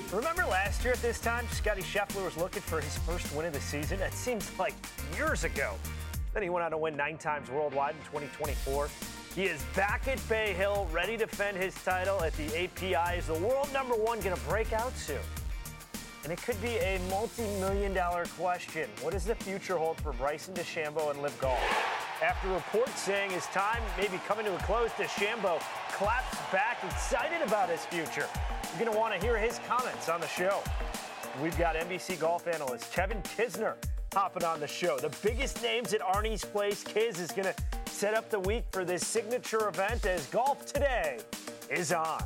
Remember last year at this time, Scottie Scheffler was looking for his first win of the season? That seems like years ago. Then he went on to win 9 times worldwide in 2024. He is back at Bay Hill, ready to defend his title at the API. Is the world number one going to break out soon? And it could be a multi-million-dollar question. What does the future hold for Bryson DeChambeau and LIV Golf? After reports saying his time may be coming to a close, DeChambeau claps back, excited about his future. You're going to want to hear his comments on the show. We've got NBC golf analyst Kevin Kisner hopping on the show. The biggest names at Arnie's Place. Kiz is going to set up the week for this signature event as Golf Today is on.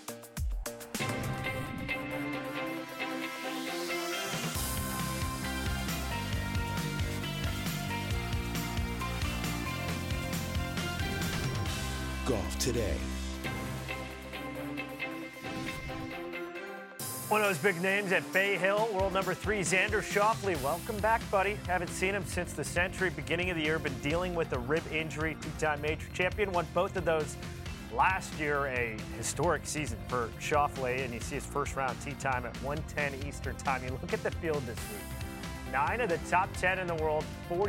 Golf Today. One of those big names at Bay Hill, world number 3, Xander Schauffele. Welcome back, buddy. Haven't seen him since the century, beginning of the year. Been dealing with a rib injury, 2-time major champion. Won both of those last year. A historic season for Schauffele, and you see his first round tee time at 1:10 Eastern time. You look at the field this week. 9 of the top 10 in the world,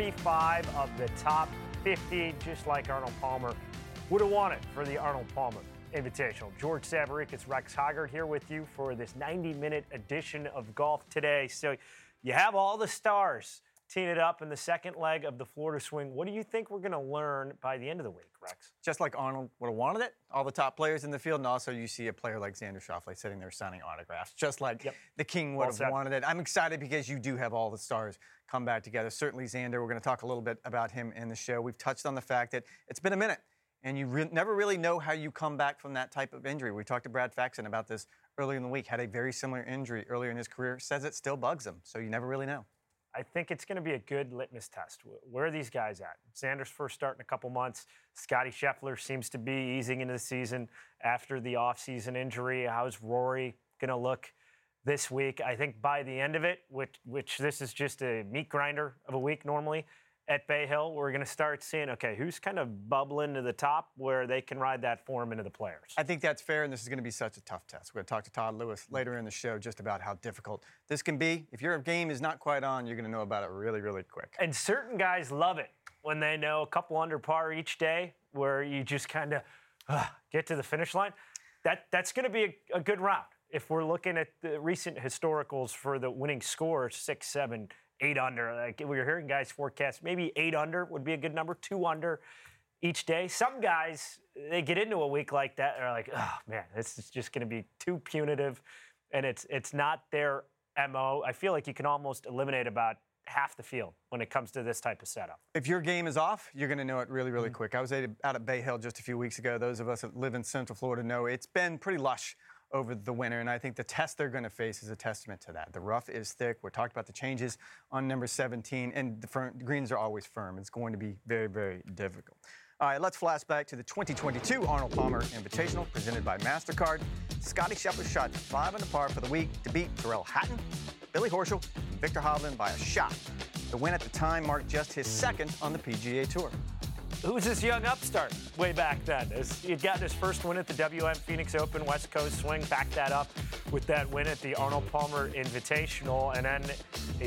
45 of the top 50, just like Arnold Palmer would have won it for the Arnold Palmer Invitational. George Savaricas, Rex Hoggard here with you for this 90-minute edition of Golf Today. So you have all the stars teeing it up in the second leg of the Florida Swing. What do you think we're going to learn by the end of the week, Rex? Just like Arnold would have wanted it, all the top players in the field, and also you see a player like Xander Schauffele sitting there signing autographs, just like the King would have wanted it. I'm excited because you do have all the stars come back together. Certainly Xander, we're going to talk a little bit about him in the show. We've touched on the fact that it's been a minute. And you never really know how you come back from that type of injury. We talked to Brad Faxon about this earlier in the week. Had a very similar injury earlier in his career. Says it still bugs him. So you never really know. I think it's going to be a good litmus test. Where are these guys at? Xander's first start in a couple months. Scottie Scheffler seems to be easing into the season after the offseason injury. How's Rory going to look this week? I think by the end of it, which this is just a meat grinder of a week normally, at Bay Hill, we're going to start seeing, okay, who's kind of bubbling to the top where they can ride that form into the players. I think that's fair, and this is going to be such a tough test. We're going to talk to Todd Lewis later in the show just about how difficult this can be. If your game is not quite on, you're going to know about it really, really quick. And certain guys love it when they know a couple under par each day where you just kind of get to the finish line. That's going to be a good round. If we're looking at the recent historicals for the winning score, 6, 7, 8 under. Like we were hearing guys forecast maybe 8 under would be a good number, 2 under each day. Some guys, they get into a week like that and are like, oh, man, this is just going to be too punitive, and it's not their MO. I feel like you can almost eliminate about half the field when it comes to this type of setup. If your game is off, you're going to know it really, really quick. I was out at Bay Hill just a few weeks ago. Those of us that live in Central Florida know it's been pretty lush over the winter, and I think the test they're going to face is a testament to that. The rough is thick. We're talking about the changes on number 17, and the greens are always firm. It's going to be very, very difficult. All right, let's flash back to the 2022 Arnold Palmer Invitational presented by MasterCard. Scottie Scheffler shot 5 under par for the week to beat Tyrrell Hatton, Billy Horschel, and Victor Hovland by a shot. The win at the time marked just his second on the PGA Tour. Who was this young upstart way back then? He'd gotten his first win at the WM Phoenix Open West Coast Swing, backed that up with that win at the Arnold Palmer Invitational. And then in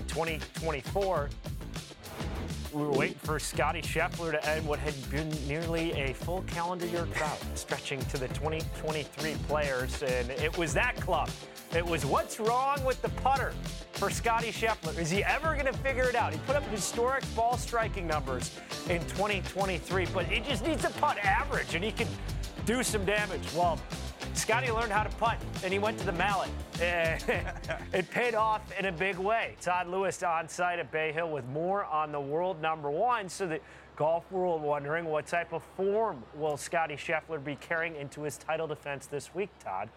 2024, we were waiting for Scottie Scheffler to end what had been nearly a full calendar year drought, stretching to the 2023 players. And it was that club. It was what's wrong with the putter for Scottie Scheffler. Is he ever going to figure it out? He put up historic ball striking numbers in 2023, but he just needs to putt average, and he can do some damage. Well, Scottie learned how to putt, and he went to the mallet. It paid off in a big way. Todd Lewis on site at Bay Hill with more on the world number 1. So the golf world wondering what type of form will Scottie Scheffler be carrying into his title defense this week, Todd?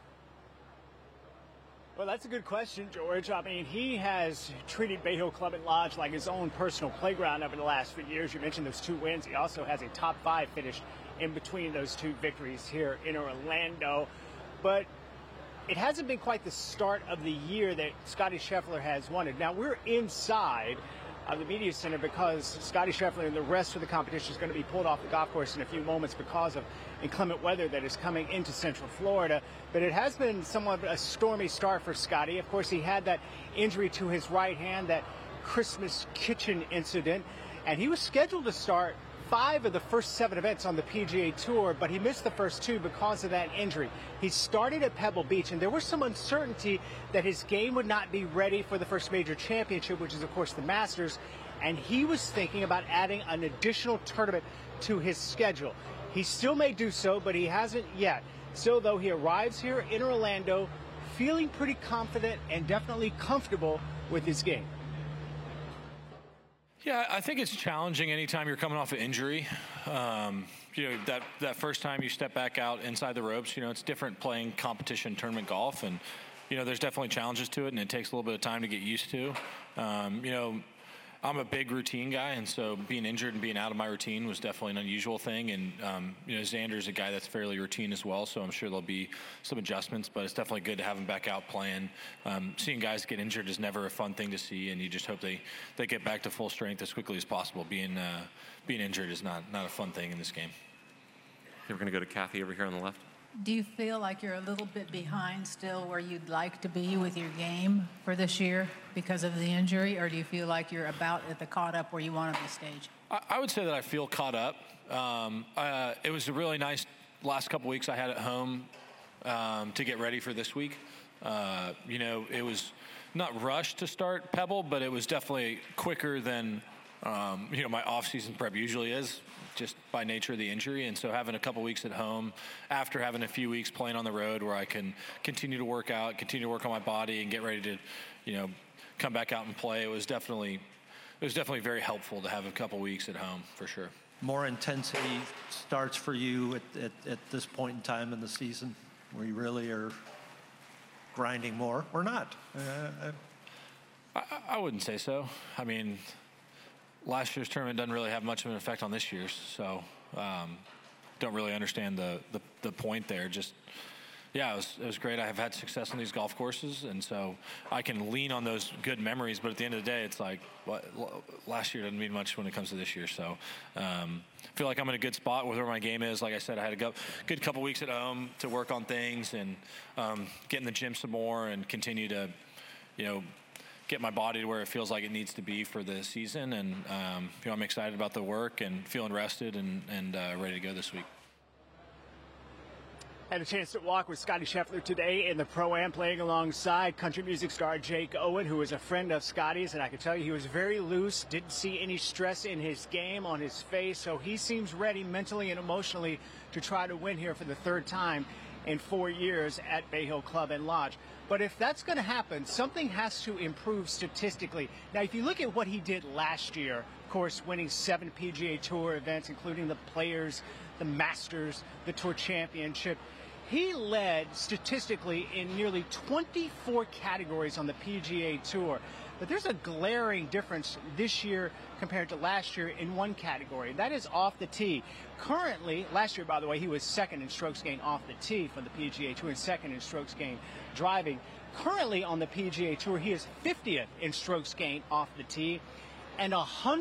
Well, that's a good question, George. I mean, he has treated Bay Hill Club and Lodge like his own personal playground over the last few years. You mentioned those 2 wins. He also has a top 5 finish in between those 2 victories here in Orlando. But it hasn't been quite the start of the year that Scottie Scheffler has wanted. Now, we're inside of the media center because Scottie Scheffler and the rest of the competition is going to be pulled off the golf course in a few moments because of inclement weather that is coming into Central Florida. But it has been somewhat a stormy start for Scottie. Of course, he had that injury to his right hand, that Christmas kitchen incident, and he was scheduled to start 5 of the first 7 events on the PGA Tour, but he missed the first 2 because of that injury. He started at Pebble Beach, and there was some uncertainty that his game would not be ready for the first major championship, which is, of course, the Masters, and he was thinking about adding an additional tournament to his schedule. He still may do so, but he hasn't yet. Still, though, he arrives here in Orlando feeling pretty confident and definitely comfortable with his game. Yeah, I think it's challenging anytime you're coming off an injury. That first time you step back out inside the ropes, it's different playing competition tournament golf. And, there's definitely challenges to it, and it takes a little bit of time to get used to. I'm a big routine guy, and so being injured and being out of my routine was definitely an unusual thing. And, Xander's a guy that's fairly routine as well, so I'm sure there'll be some adjustments, but it's definitely good to have him back out playing. Seeing guys get injured is never a fun thing to see, and you just hope they get back to full strength as quickly as possible. Being injured is not a fun thing in this game. We're going to go to Kathy over here on the left. Do you feel like you're a little bit behind still where you'd like to be with your game for this year because of the injury, or do you feel like you're about at the caught up where you want to be stage? I would say that I feel caught up. It was a really nice last couple weeks I had at home to get ready for this week. It was not rushed to start Pebble, but it was definitely quicker than my off-season prep usually is, just by nature of the injury. And so having a couple weeks at home after having a few weeks playing on the road where I can continue to work out, continue to work on my body and get ready to, come back out and play, it was definitely very helpful to have a couple weeks at home for sure. More intensity starts for you at this point in time in the season where you really are grinding more or not? I wouldn't say so. I mean, last year's tournament doesn't really have much of an effect on this year's, so don't really understand the point there. Just, yeah, it was great. I have had success on these golf courses, and so I can lean on those good memories, but at the end of the day, it's like, last year doesn't mean much when it comes to this year, so I feel like I'm in a good spot with where my game is. Like I said, I had a good couple weeks at home to work on things and get in the gym some more and continue to, get my body to where it feels like it needs to be for the season. And, I'm excited about the work and feeling rested and ready to go this week. Had a chance to walk with Scottie Scheffler today in the Pro-Am, playing alongside country music star Jake Owen, who is a friend of Scottie's, and I can tell you he was very loose, didn't see any stress in his game, on his face, so he seems ready mentally and emotionally to try to win here for the 3rd time in 4 years at Bay Hill Club and Lodge. But if that's going to happen, something has to improve statistically. Now, if you look at what he did last year, of course, winning 7 PGA Tour events, including the Players, the Masters, the Tour Championship, he led statistically in nearly 24 categories on the PGA Tour. But there's a glaring difference this year compared to last year in one category. That is off the tee. Currently, last year, by the way, he was 2nd in strokes gained off the tee for the PGA Tour and 2nd in strokes gained driving. Currently on the PGA Tour, he is 50th in strokes gained off the tee and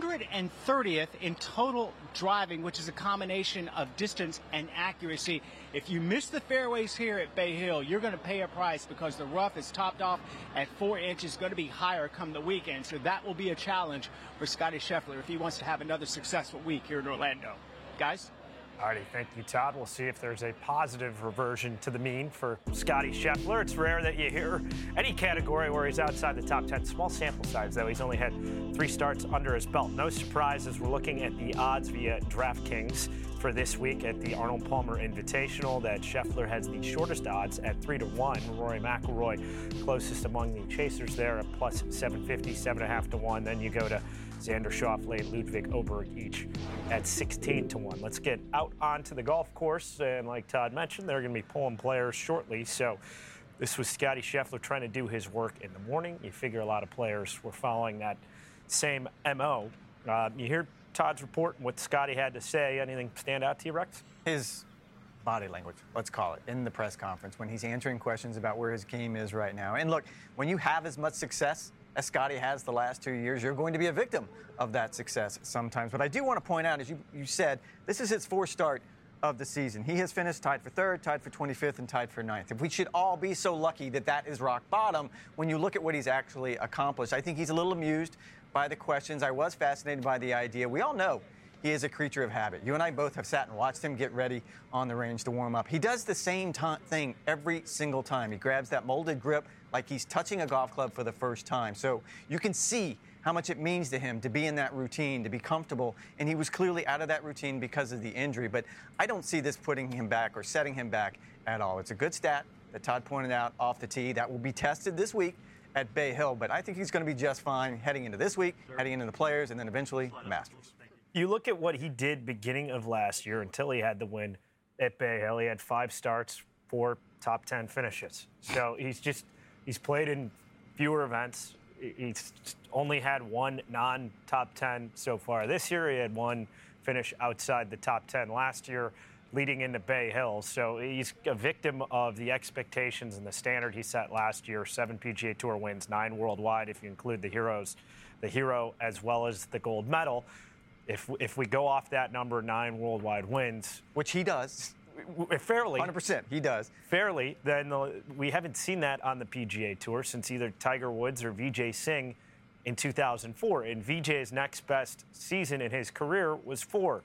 130th in total driving, which is a combination of distance and accuracy. If you miss the fairways here at Bay Hill, you're going to pay a price because the rough is topped off at 4 inches, going to be higher come the weekend. So that will be a challenge for Scottie Scheffler if he wants to have another successful week here in Orlando. Guys? Alrighty, thank you, Todd. We'll see if there's a positive reversion to the mean for Scottie Scheffler. It's rare that you hear any category where he's outside the top 10. Small sample size, though. He's only had 3 starts under his belt. No surprises. We're looking at the odds via DraftKings for this week at the Arnold Palmer Invitational. That Scheffler has the shortest odds at 3-1. Rory McIlroy closest among the chasers there at plus 750, 7.5 to 1. Then you go to Xander Schauffele, Ludwig Oberg each at 16 to 1. Let's get out onto the golf course, and like Todd mentioned, they're going to be pulling players shortly. So this was Scottie Scheffler trying to do his work in the morning. You figure a lot of players were following that same MO. You hear Todd's report and what Scottie had to say. Anything stand out to you, Rex? His body language, let's call it, in the press conference when he's answering questions about where his game is right now. And look, when you have as much success as Scotty has the last 2 years, you're going to be a victim of that success sometimes. But I do want to point out, as you said, this is his fourth start of the season. He has finished tied for third, tied for 25th, and tied for ninth. If we should all be so lucky that that is rock bottom, when you look at what he's actually accomplished, I think he's a little amused by the questions. I was fascinated by the idea. We all know he is a creature of habit. You and I both have sat and watched him get ready on the range to warm up. He does the same thing every single time. He grabs that molded grip like he's touching a golf club for the first time. So you can see how much it means to him to be in that routine, to be comfortable. And he was clearly out of that routine because of the injury. But I don't see this putting him back or setting him back at all. It's a good stat that Todd pointed out off the tee. That will be tested this week at Bay Hill. But I think he's going to be just fine heading into this week, heading into the Players, and then eventually the Masters. You look at what he did beginning of last year until he had the win at Bay Hill. He had 5 starts, 4 top 10 finishes. So he's played in fewer events. He's only had 1 non-top 10 so far this year. He had 1 finish outside the top 10 last year, leading into Bay Hill. So he's a victim of the expectations and the standard he set last year. 7 PGA Tour wins, 9 worldwide if you include the hero as well as the gold medal. If we go off that number, 9 worldwide wins, which he does. Fairly. 100%, he does. Fairly, then we haven't seen that on the PGA Tour since either Tiger Woods or Vijay Singh in 2004. And Vijay's next best season in his career was 4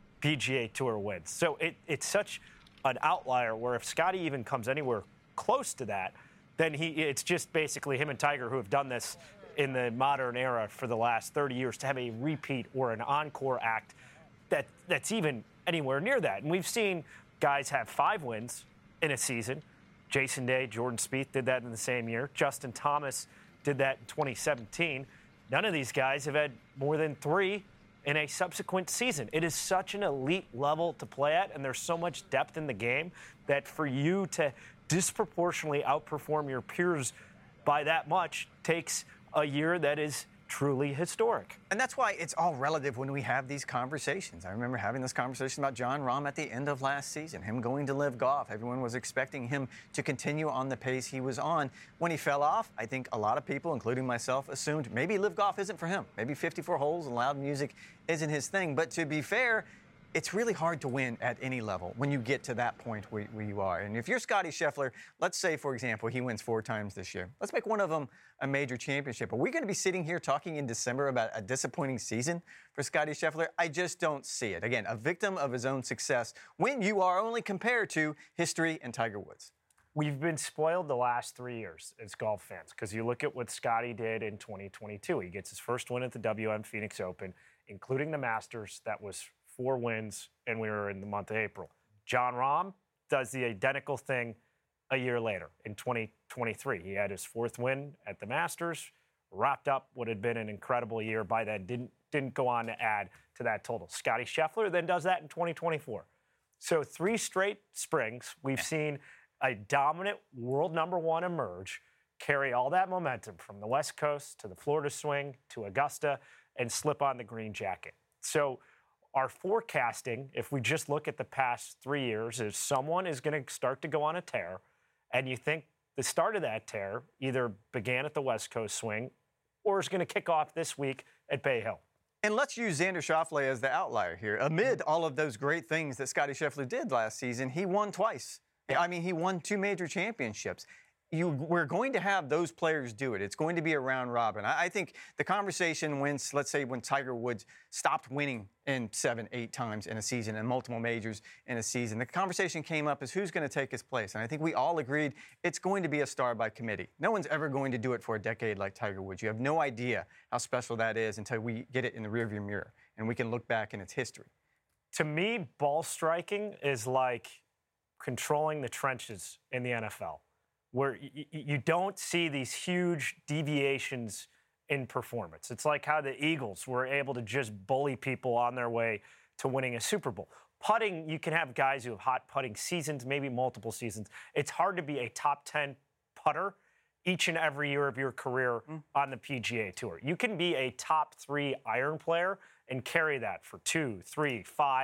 PGA Tour wins. So it's such an outlier where if Scotty even comes anywhere close to that, then it's just basically him and Tiger who have done this in the modern era for the last 30 years to have a repeat or an encore act that's even anywhere near that. And we've seen guys have 5 wins in a season. Jason Day, Jordan Spieth did that in the same year. Justin Thomas did that in 2017. None of these guys have had more than 3 in a subsequent season. It is such an elite level to play at, and there's so much depth in the game that for you to disproportionately outperform your peers by that much takes a year that is truly historic. And that's why it's all relative when we have these conversations. I remember having this conversation about Jon Rahm at the end of last season, him going to LIV Golf. Everyone was expecting him to continue on the pace he was on. When he fell off, I think a lot of people, including myself, assumed maybe LIV Golf isn't for him. Maybe 54 holes and loud music isn't his thing. But to be fair, it's really hard to win at any level when you get to that point where you are. And if you're Scotty Scheffler, let's say, for example, he wins 4 times this year. Let's make one of them a major championship. Are we going to be sitting here talking in December about a disappointing season for Scotty Scheffler? I just don't see it. Again, a victim of his own success when you are only compared to history and Tiger Woods. We've been spoiled the last 3 years as golf fans because you look at what Scotty did in 2022. He gets his first win at the WM Phoenix Open, including the Masters. That was 4 wins, and we were in the month of April. Jon Rahm does the identical thing a year later in 2023. He had his 4th win at the Masters, wrapped up what had been an incredible year. By then, didn't go on to add to that total. Scotty Scheffler then does that in 2024. So 3 straight springs, we've seen a dominant world number 1 emerge, carry all that momentum from the West Coast to the Florida swing to Augusta, and slip on the green jacket. So our forecasting, if we just look at the past 3 years, is someone is going to start to go on a tear, and you think the start of that tear either began at the West Coast swing or is going to kick off this week at Bay Hill. And let's use Xander Schauffele as the outlier here. Amid all of those great things that Scotty Scheffler did last season, he won twice. I mean, he won 2 major championships. We're going to have those players do it. It's going to be a round robin. I think the conversation when Tiger Woods stopped winning in 7, 8 times in a season and multiple majors in a season, the conversation came up as who's going to take his place. And I think we all agreed it's going to be a star by committee. No one's ever going to do it for a decade like Tiger Woods. You have no idea how special that is until we get it in the rearview mirror and we can look back in its history. To me, ball striking is like controlling the trenches in the NFL, where you don't see these huge deviations in performance. It's like how the Eagles were able to just bully people on their way to winning a Super Bowl. Putting, you can have guys who have hot putting seasons, maybe multiple seasons. It's hard to be a top 10 putter each and every year of your career on the PGA Tour. You can be a top 3 iron player and carry that for 2, 3, 5,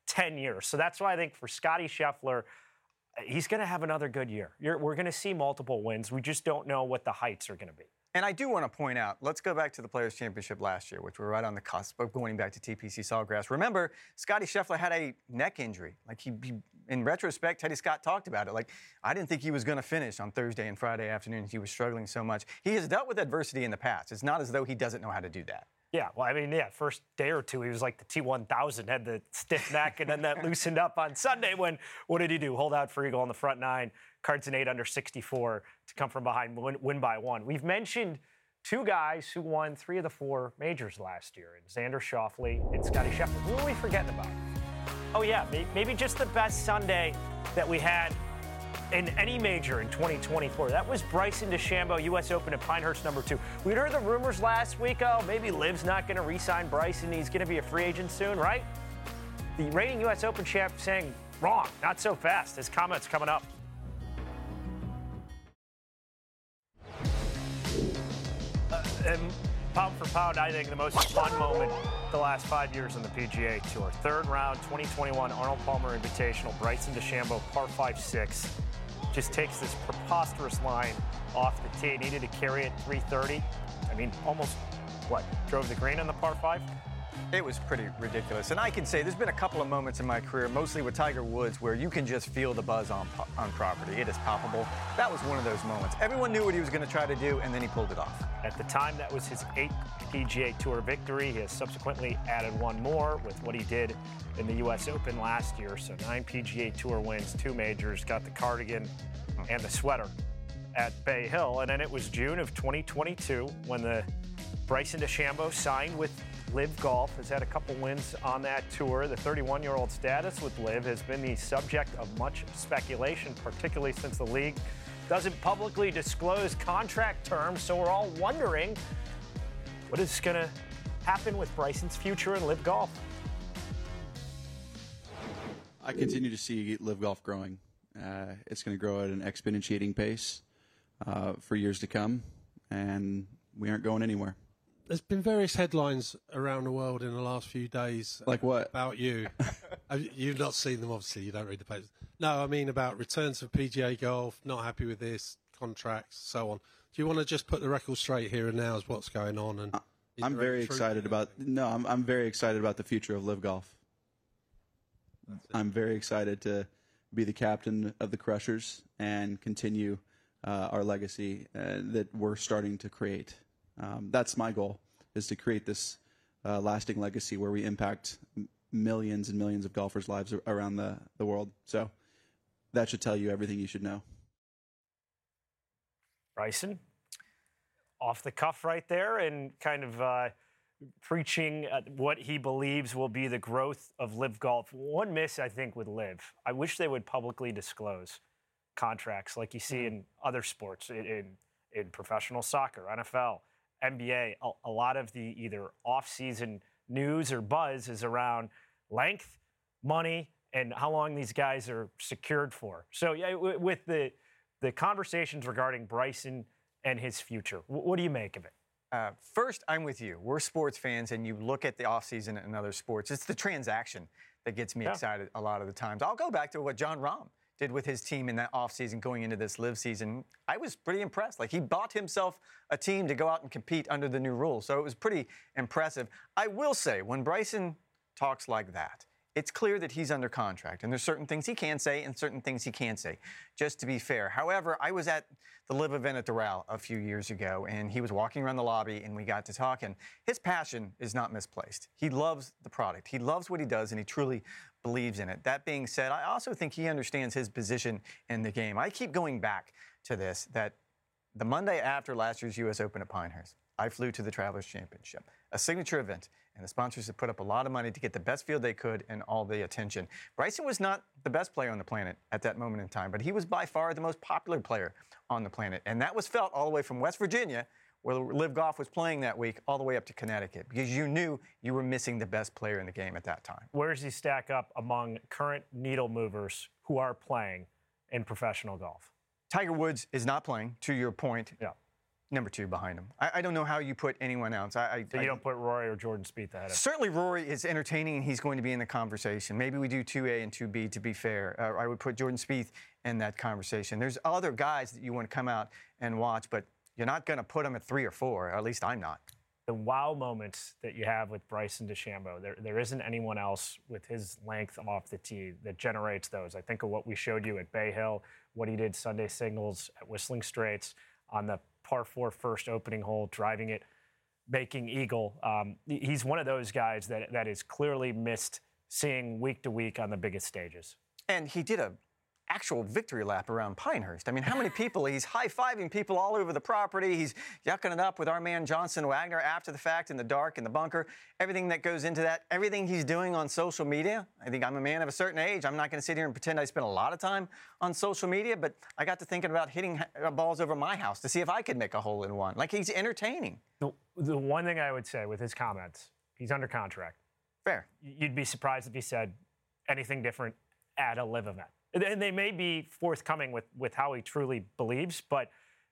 10 years. So that's why I think for Scottie Scheffler, he's going to have another good year. We're going to see multiple wins. We just don't know what the heights are going to be. And I do want to point out, let's go back to the Players' Championship last year, which we're right on the cusp of going back to TPC Sawgrass. Remember, Scottie Scheffler had a neck injury. Like he in retrospect, Teddy Scott talked about it. Like, I didn't think he was going to finish on Thursday and Friday afternoon. He was struggling so much. He has dealt with adversity in the past. It's not as though he doesn't know how to do that. Yeah, well, I mean, first day or two, he was like the T1000, had the stiff neck, and then that loosened up on Sunday when, what did he do? Hold out for eagle on the front nine, cards an 8 under 64 to come from behind, win by 1. We've mentioned 2 guys who won 3 of the 4 majors last year, and Xander Schauffele and Scottie Scheffler. Who are we forgetting about? Oh, yeah, maybe just the best Sunday that we had in any major in 2024. That was Bryson DeChambeau, U.S. Open at Pinehurst #2. We'd heard the rumors last week, maybe Liv's not going to re-sign Bryson. He's going to be a free agent soon, right? The reigning U.S. Open champ saying, wrong, not so fast. His comments coming up. And pound for pound, I think the most fun moment the last 5 years on the PGA Tour. 3rd round, 2021 Arnold Palmer Invitational. Bryson DeChambeau, par 5-6. Just takes this preposterous line off the tee. Needed to carry it 330. I mean, almost, drove the green on the par 5? It was pretty ridiculous. And I can say there's been a couple of moments in my career, mostly with Tiger Woods, where you can just feel the buzz on property. It is palpable. That was one of those moments. Everyone knew what he was going to try to do, and then he pulled it off. At the time, that was his 8th PGA Tour victory. He has subsequently added 1 more with what he did in the U.S. Open last year. So 9 PGA Tour wins, 2 majors, got the cardigan and the sweater at Bay Hill. And then it was June of 2022 when the Bryson DeChambeau signed with Liv Golf, has had a couple wins on that tour. The 31-year-old status with Liv has been the subject of much speculation, particularly since the league doesn't publicly disclose contract terms. So we're all wondering what is going to happen with Bryson's future in Liv Golf. I continue to see Liv Golf growing. It's going to grow at an exponentiating pace for years to come, and we aren't going anywhere. There's been various headlines around the world in the last few days. Like what? About you. You've not seen them, obviously. You don't read the papers. No, I mean about returns of PGA Golf, not happy with this, contracts, so on. Do you want to just put the record straight here and now as what's going on? And I'm very excited about. No, I'm very excited about the future of Liv Golf. I'm very excited to be the captain of the Crushers and continue our legacy that we're starting to create. That's my goal, is to create this lasting legacy where we impact millions and millions of golfers' lives around the world. So that should tell you everything you should know. Bryson, off the cuff right there, and kind of preaching what he believes will be the growth of Liv Golf. One miss, I think, with Liv. I wish they would publicly disclose contracts like you see in other sports, in professional soccer, NFL, NBA. A lot of the either off-season news or buzz is around length, money, and how long these guys are secured for. So yeah, with the conversations regarding Bryson and his future, what do you make of it? First, I'm with you. We're sports fans, and you look at the offseason in other sports. It's the transaction that gets me excited a lot of the times. I'll go back to what Jon Rahm did with his team in that offseason going into this Liv season. I was pretty impressed. Like, he bought himself a team to go out and compete under the new rules. So it was pretty impressive. I will say, when Bryson talks like that, it's clear that he's under contract, and there's certain things he can say and certain things he can't say, just to be fair. However, I was at the Liv event at Doral a few years ago, and he was walking around the lobby, and we got to talking. His passion is not misplaced. He loves the product. He loves what he does, and he truly believes in it. That being said, I also think he understands his position in the game. I keep going back to this, that the Monday after last year's U.S. Open at Pinehurst, I flew to the Travelers Championship, a signature event, and the sponsors have put up a lot of money to get the best field they could and all the attention. Bryson was not the best player on the planet at that moment in time, but he was by far the most popular player on the planet, and that was felt all the way from West Virginia, where Liv Golf was playing that week, all the way up to Connecticut, because you knew you were missing the best player in the game at that time. Where does he stack up among current needle movers who are playing in professional golf? Tiger Woods is not playing, to your point. Yeah. number 2 behind him. I don't know how you put anyone else. So you don't put Rory or Jordan Spieth ahead of him? Certainly Rory is entertaining, and he's going to be in the conversation. Maybe we do 2A and 2B, to be fair. I would put Jordan Spieth in that conversation. There's other guys that you want to come out and watch, but you're not going to put them at 3 or 4. At least I'm not. The wow moments that you have with Bryson DeChambeau, there isn't anyone else with his length off the tee that generates those. I think of what we showed you at Bay Hill, what he did Sunday Signals at Whistling Straits on the par 4 first opening hole, driving it, making eagle. He's one of those guys that is clearly missed seeing week to week on the biggest stages. And he did a actual victory lap around Pinehurst. I mean, how many people? He's high-fiving people all over the property. He's yucking it up with our man Johnson Wagner after the fact in the dark in the bunker. Everything that goes into that, everything he's doing on social media. I think I'm a man of a certain age. I'm not going to sit here and pretend I spend a lot of time on social media, but I got to thinking about hitting balls over my house to see if I could make a hole-in-one. Like, he's entertaining. The one thing I would say with his comments, he's under contract. Fair. You'd be surprised if he said anything different at a live event. And they may be forthcoming with how he truly believes, but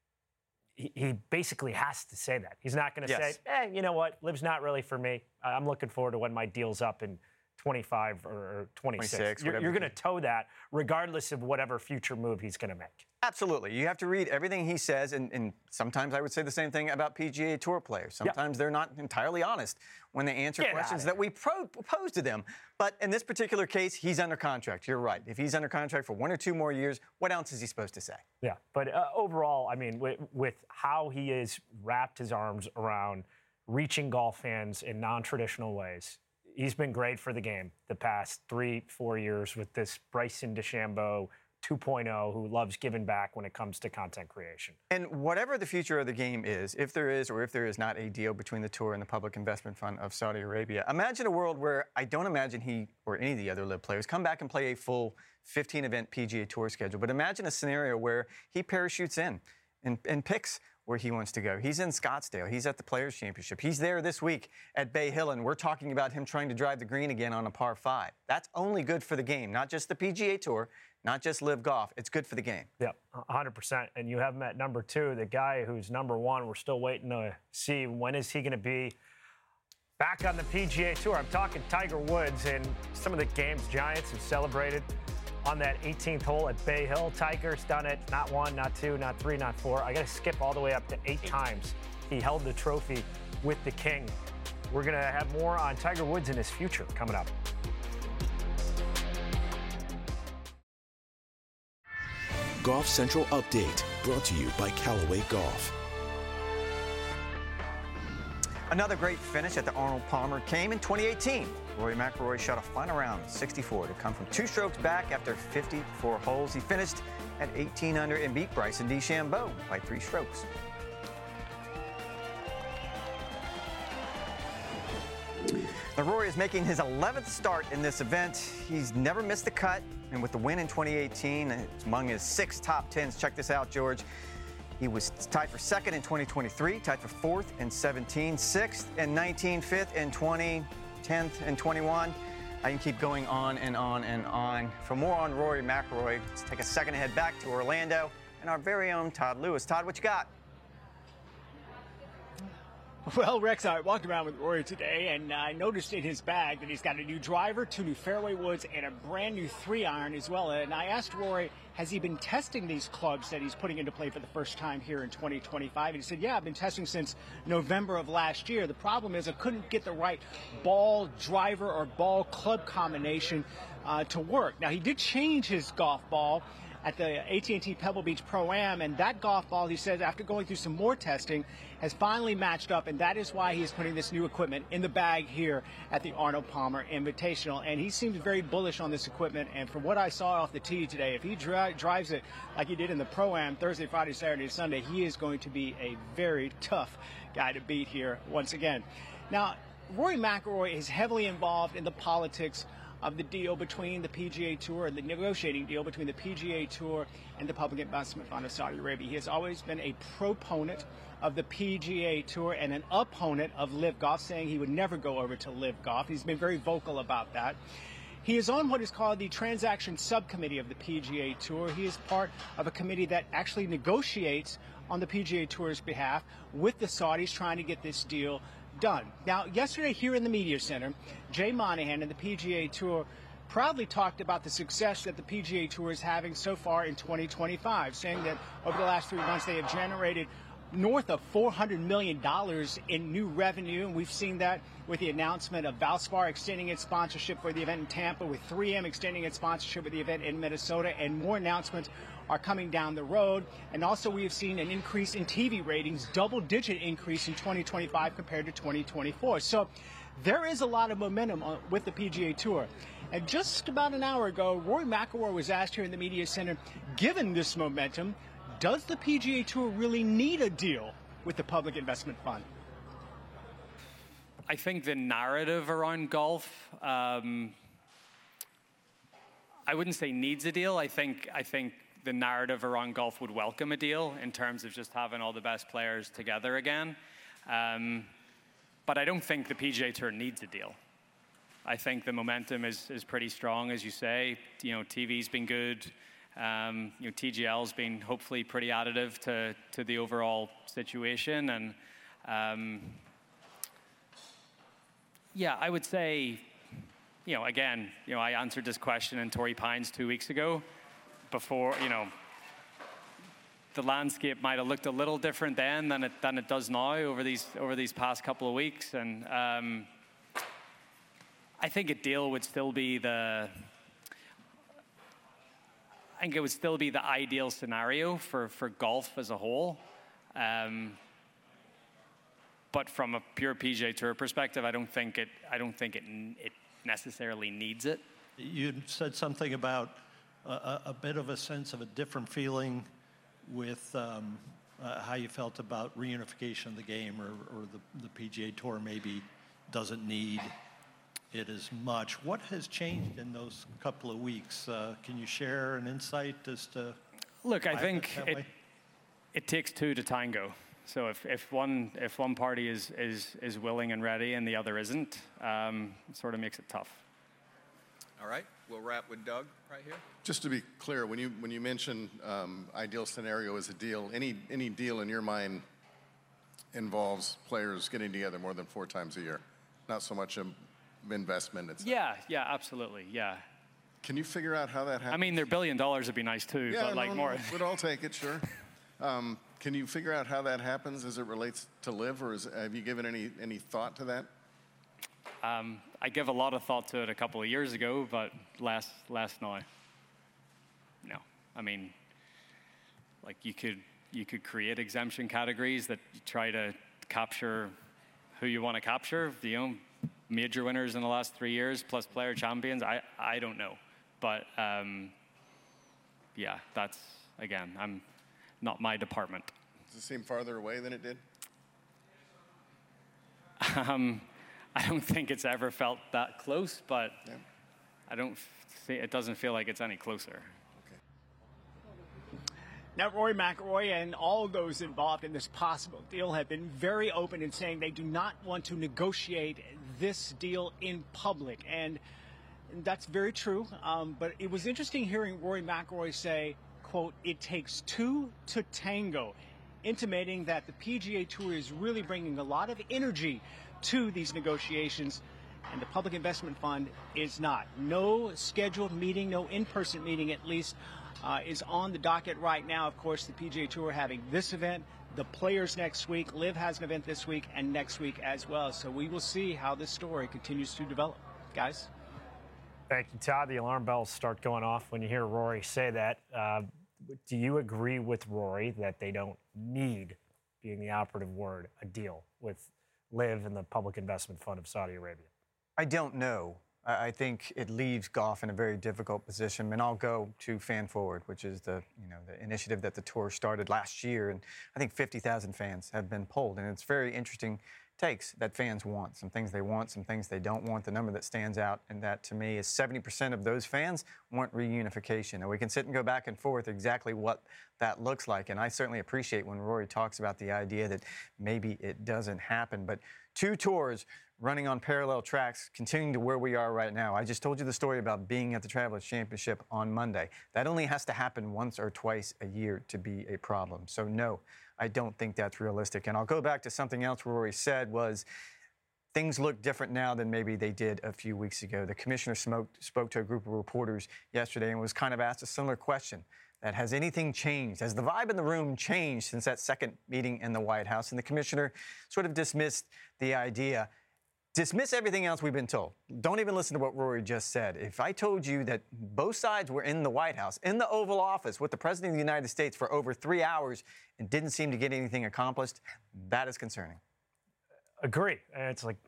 he basically has to say that. He's not going to say, you know what, live's not really for me. I'm looking forward to when my deal's up in 25 or 26. You're going to toe that regardless of whatever future move he's going to make. Absolutely. You have to read everything he says, and sometimes I would say the same thing about PGA Tour players. Sometimes they're not entirely honest when they answer questions that we pose to them. But in this particular case, he's under contract. You're right. If he's under contract for 1 or 2 more years, what else is he supposed to say? Yeah, but overall, I mean, with how he has wrapped his arms around reaching golf fans in non-traditional ways, he's been great for the game the past 3-4 years with this Bryson DeChambeau 2.0 who loves giving back when it comes to content creation. And whatever the future of the game is, if there is or if there is not a deal between the Tour and the Public Investment Fund of Saudi Arabia, imagine a world where I don't imagine he or any of the other LIV players come back and play a full 15-event PGA Tour schedule. But imagine a scenario where he parachutes in and picks where he wants to go. He's in Scottsdale. He's at the Players' Championship. He's there this week at Bay Hill, and we're talking about him trying to drive the green again on a par 5. That's only good for the game, not just the PGA Tour, not just LIV Golf. It's good for the game. Yep, 100%. And you have him at number 2, the guy who's number 1. We're still waiting to see when is he going to be back on the PGA Tour. I'm talking Tiger Woods and some of the game's giants who celebrated on that 18th hole at Bay Hill. Tiger's done it not 1, not 2, not 3, not 4. I got to skip all the way up to 8 times. He held the trophy with the King. We're going to have more on Tiger Woods and his future coming up. Golf Central Update, brought to you by Callaway Golf. Another great finish at the Arnold Palmer came in 2018. Rory McIlroy shot a final round 64 to come from 2 strokes back after 54 holes. He finished at 18 under and beat Bryson DeChambeau by 3 strokes. Now, Rory is making his 11th start in this event. He's never missed the cut, and with the win in 2018, it's among his 6 top 10s. Check this out, George. He was tied for 2nd in 2023, tied for 4th in 17, 6th in 19, 5th in 20, 10th in 21. I can keep going on and on and on. For more on Rory McIlroy, let's take a second to head back to Orlando and our very own Todd Lewis. Todd, what you got? Well, Rex, I walked around with Rory today, and I noticed in his bag that he's got a new driver, 2 new fairway woods, and a brand new 3-iron as well. And I asked Rory, has he been testing these clubs that he's putting into play for the first time here in 2025? And he said, yeah, I've been testing since November of last year. The problem is I couldn't get the right ball driver or ball club combination to work. Now, he did change his golf ball at the AT&T Pebble Beach Pro-Am, and that golf ball, he says, after going through some more testing, has finally matched up, and that is why he's putting this new equipment in the bag here at the Arnold Palmer Invitational. And he seems very bullish on this equipment, and from what I saw off the tee today, if he drives it like he did in the Pro-Am Thursday, Friday, Saturday, and Sunday, he is going to be a very tough guy to beat here once again. Now, Rory McIlroy is heavily involved in the politics of the deal between the PGA Tour and the negotiating deal between the PGA Tour and the Public Investment Fund of Saudi Arabia. He has always been a proponent of the PGA Tour and an opponent of LIV Golf, saying he would never go over to LIV Golf. He's been very vocal about that. He is on what is called the Transaction Subcommittee of the PGA Tour. He is part of a committee that actually negotiates on the PGA Tour's behalf with the Saudis trying to get this deal done. Now, yesterday here in the Media Center, Jay Monahan and the PGA Tour proudly talked about the success that the PGA Tour is having so far in 2025, saying that over the last 3 months they have generated north of $400 million in new revenue, and we've seen that with the announcement of Valspar extending its sponsorship for the event in Tampa, with 3M extending its sponsorship for the event in Minnesota, and more announcements are coming down the road. And also we have seen an increase in TV ratings, double-digit increase in 2025 compared to 2024. So there is a lot of momentum with the PGA Tour. And just about an hour ago, Rory McIlroy was asked here in the Media Center, given this momentum, does the PGA Tour really need a deal with the Public Investment Fund? I think the narrative around golf, I wouldn't say needs a deal. I think the narrative around golf would welcome a deal in terms of just having all the best players together again. But I don't think the PGA Tour needs a deal. I think the momentum is pretty strong, as you say. You know, TV's been good. TGL's been hopefully pretty additive to the overall situation. And yeah, I would say, again, I answered this question in Torrey Pines 2 weeks ago. Before, the landscape might have looked a little different then than it does now over these past couple of weeks. And I think a deal would still be the ideal scenario for golf as a whole. But from a pure PGA Tour perspective, I don't think it necessarily needs it. You said something about a bit of a sense of a different feeling with how you felt about reunification of the game, or the PGA Tour maybe doesn't need it as much. What has changed in those couple of weeks? Can you share an insight as to? Look, I think it takes two to tango. So if one party is willing and ready and the other isn't, it sort of makes it tough. All right, we'll wrap with Doug right here. Just to be clear, when you mention ideal scenario as a deal, any deal in your mind involves players getting together more than 4 times a year, not so much investment. Yeah, absolutely, yeah. Can you figure out how that happens? I mean, their $1 billion would be nice too, yeah, but more. We'd all take it, sure. Can you figure out how that happens as it relates to LIV, or have you given any thought to that? I gave a lot of thought to it a couple of years ago, but less now. No, I mean, like you could create exemption categories that try to capture who you want to capture. Major winners in the last 3 years plus player champions. I don't know, but yeah, that's again, I'm not my department. Does it seem farther away than it did? I don't think it's ever felt that close, but yeah. It doesn't feel like it's any closer. Now, Rory McIlroy and all those involved in this possible deal have been very open in saying they do not want to negotiate this deal in public. And that's very true. But it was interesting hearing Rory McIlroy say, quote, "It takes two to tango," intimating that the PGA Tour is really bringing a lot of energy to these negotiations, and the Public Investment Fund is not. No scheduled meeting, no in-person meeting at least, is on the docket right now. Of course, the PGA Tour having this event, the Players next week, LIV has an event this week and next week as well. So we will see how this story continues to develop. Guys? Thank you, Todd. The alarm bells start going off when you hear Rory say that. Do you agree with Rory that they don't need, being the operative word, a deal with LIV and the Public Investment Fund of Saudi Arabia? I don't know. I think it leaves golf in a very difficult position, and I'll go to Fan Forward, which is the initiative that the tour started last year, and I think 50,000 fans have been polled, and it's very interesting takes that fans want. Some things they want, some things they don't want. The number that stands out, and that to me is 70% of those fans want reunification. And we can sit and go back and forth exactly what that looks like, and I certainly appreciate when Rory talks about the idea that maybe it doesn't happen, but two tours running on parallel tracks, continuing to where we are right now. I just told you the story about being at the Travelers Championship on Monday. That only has to happen once or twice a year to be a problem. So no, I don't think that's realistic. And I'll go back to something else Rory said was things look different now than maybe they did a few weeks ago. The commissioner spoke to a group of reporters yesterday and was kind of asked a similar question. That has anything changed? Has the vibe in the room changed since that second meeting in the White House? And the commissioner sort of dismissed the idea. Dismiss everything else we've been told. Don't even listen to what Rory just said. If I told you that both sides were in the White House, in the Oval Office with the President of the United States for over 3 hours and didn't seem to get anything accomplished, that is concerning. Agree. And it's like,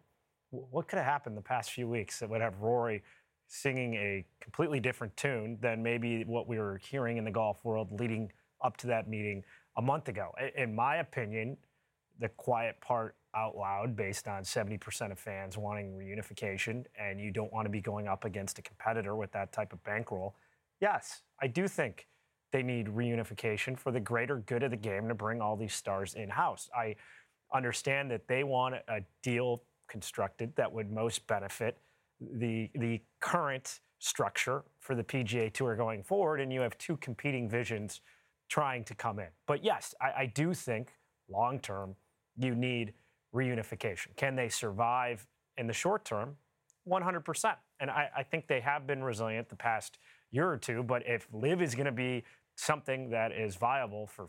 what could have happened the past few weeks that would have Rory singing a completely different tune than maybe what we were hearing in the golf world leading up to that meeting a month ago? In my opinion, the quiet part out loud, based on 70% of fans wanting reunification, and you don't want to be going up against a competitor with that type of bankroll. Yes, I do think they need reunification for the greater good of the game to bring all these stars in-house. I understand that they want a deal constructed that would most benefit the current structure for the PGA Tour going forward, and you have two competing visions trying to come in. But yes, I do think long-term you need reunification. Can they survive in the short term? 100%. And I think they have been resilient the past year or two, but if LIV is going to be something that is viable for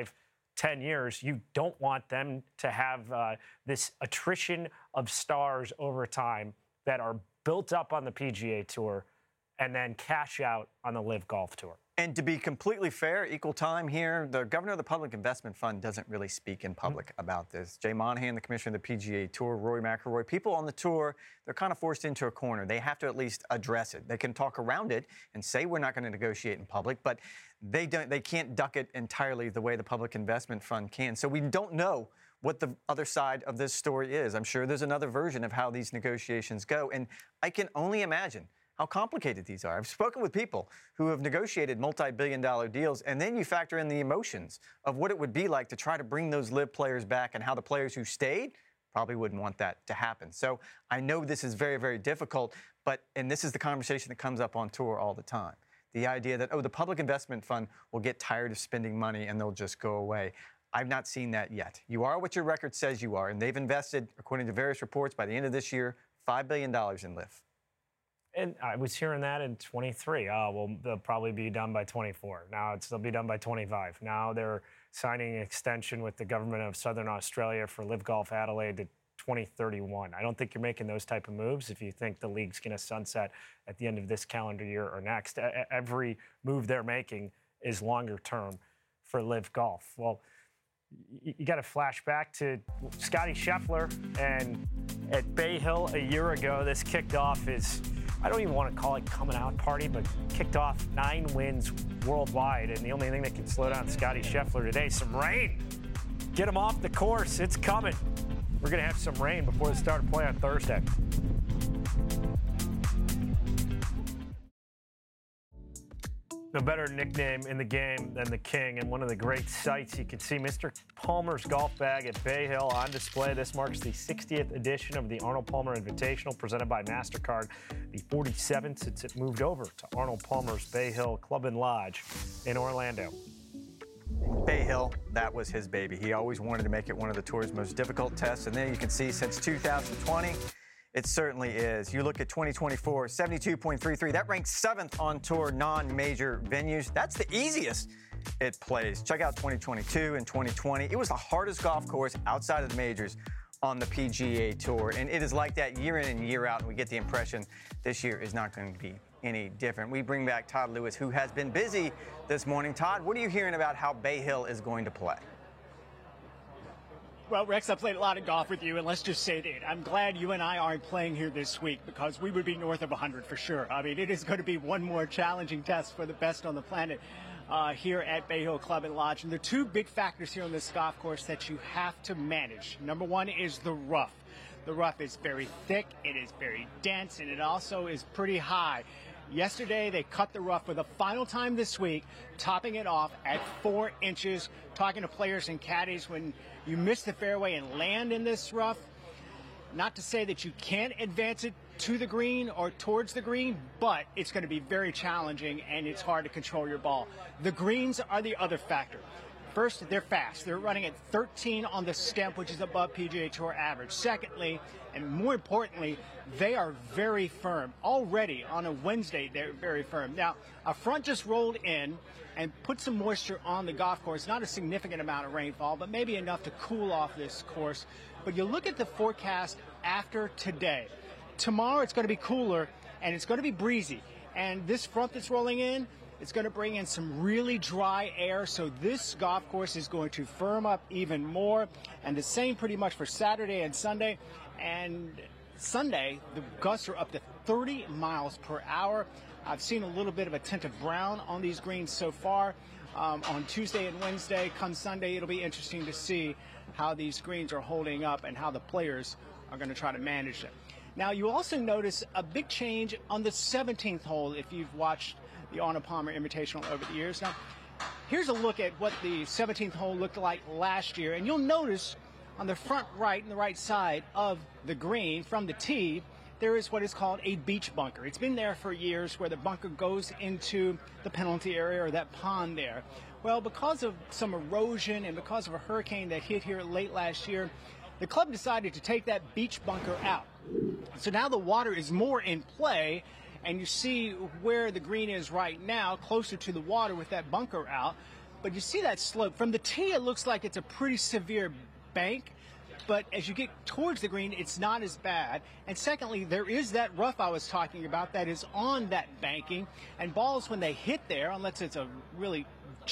5-10 years, you don't want them to have this attrition of stars over time that are built up on the PGA Tour and then cash out on the LIV Golf Tour. And to be completely fair, equal time here, the governor of the Public Investment Fund doesn't really speak in public about this. Jay Monahan, the commissioner of the PGA Tour, Rory McIlroy, people on the tour, they're kind of forced into a corner. They have to at least address it. They can talk around it and say we're not going to negotiate in public, but they can't duck it entirely the way the Public Investment Fund can. So we don't know what the other side of this story is. I'm sure there's another version of how these negotiations go, and I can only imagine how complicated these are. I've spoken with people who have negotiated multi-billion-dollar deals, and then you factor in the emotions of what it would be like to try to bring those LIV players back and how the players who stayed probably wouldn't want that to happen. So I know this is very, very difficult, and this is the conversation that comes up on tour all the time. The idea that, the Public Investment Fund will get tired of spending money and they'll just go away. I've not seen that yet. You are what your record says you are, and they've invested, according to various reports, by the end of this year, $5 billion in LIV. And I was hearing that in 23. Oh, well, they'll probably be done by 24. Now they'll be done by 25. Now they're signing an extension with the government of Southern Australia for LIV Golf Adelaide to 2031. I don't think you're making those type of moves if you think the league's going to sunset at the end of this calendar year or next. Every move they're making is longer term for LIV Golf. Well, you got to flash back to Scottie Scheffler, and at Bay Hill a year ago, this kicked off his, I don't even want to call it coming out party, but kicked off 9 wins worldwide, and the only thing that can slow down Scottie Scheffler today, some rain. Get him off the course. It's coming. We're going to have some rain before the start of play on Thursday. No better nickname in the game than the King, and one of the great sights. You can see Mr. Palmer's golf bag at Bay Hill on display. This marks the 60th edition of the Arnold Palmer Invitational presented by MasterCard, the 47th since it moved over to Arnold Palmer's Bay Hill Club and Lodge in Orlando. Bay Hill, that was his baby. He always wanted to make it one of the tour's most difficult tests, and then you can see since 2020, it certainly is. You look at 2024, 72.33. That ranks 7th on tour non-major venues. That's the easiest it plays. Check out 2022 and 2020. It was the hardest golf course outside of the majors on the PGA Tour. And it is like that year in and year out, and we get the impression this year is not going to be any different. We bring back Todd Lewis, who has been busy this morning. Todd, what are you hearing about how Bay Hill is going to play? Well, Rex, I played a lot of golf with you, and let's just say that I'm glad you and I aren't playing here this week, because we would be north of 100 for sure. I mean, it is going to be one more challenging test for the best on the planet here at Bay Hill Club and Lodge. And there are two big factors here on this golf course that you have to manage. Number one is the rough. The rough is very thick, it is very dense, and it also is pretty high. Yesterday, they cut the rough for the final time this week, topping it off at 4 inches. Talking to players and caddies, when you miss the fairway and land in this rough, Not to say that you can't advance it to the green or towards the green, but it's going to be very challenging and it's hard to control your ball. The greens are the other factor. First, they're fast. They're running at 13 on the stemp, which is above PGA Tour average. Secondly, and more importantly, they are very firm. Already on a Wednesday, they're very firm. Now, a front just rolled in and put some moisture on the golf course. Not a significant amount of rainfall, but maybe enough to cool off this course. But you look at the forecast after today. Tomorrow, it's going to be cooler and it's going to be breezy. And this front that's rolling in, it's going to bring in some really dry air, so this golf course is going to firm up even more. And the same pretty much for Saturday and Sunday. And Sunday, the gusts are up to 30 miles per hour. I've seen a little bit of a tint of brown on these greens so far. On Tuesday and Wednesday, come Sunday, it'll be interesting to see how these greens are holding up and how the players are going to try to manage them. Now, you also notice a big change on the 17th hole if you've watched the Arnold Palmer Invitational over the years. Now, here's a look at what the 17th hole looked like last year, and you'll notice on the front right and the right side of the green from the tee, there is what is called a beach bunker. It's been there for years where the bunker goes into the penalty area or that pond there. Well, because of some erosion and because of a hurricane that hit here late last year, the club decided to take that beach bunker out. So now the water is more in play, and you see where the green is right now, closer to the water with that bunker out. But you see that slope. From the tee, it looks like it's a pretty severe bank. But as you get towards the green, it's not as bad. And secondly, there is that rough I was talking about that is on that banking. And balls, when they hit there, unless it's a really